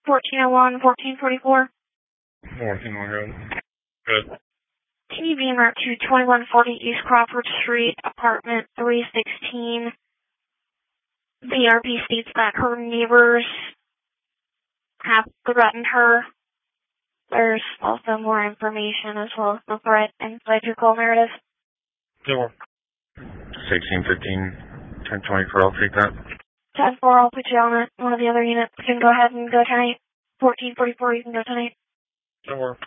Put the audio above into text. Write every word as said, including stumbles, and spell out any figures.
fourteen oh one, fourteen forty-four. fourteen oh one, good. Can you beam out to twenty-one forty East Crawford Street, apartment three sixteen? B R B states that her neighbors have threatened her. There's also more information as well as the threat inside your call narrative. Sure. sixteen fifteen, ten twenty-four, I'll take that. ten four, I'll put you on it. One of the other units can go ahead and go tonight. fourteen forty-four, you can go tonight. Sure.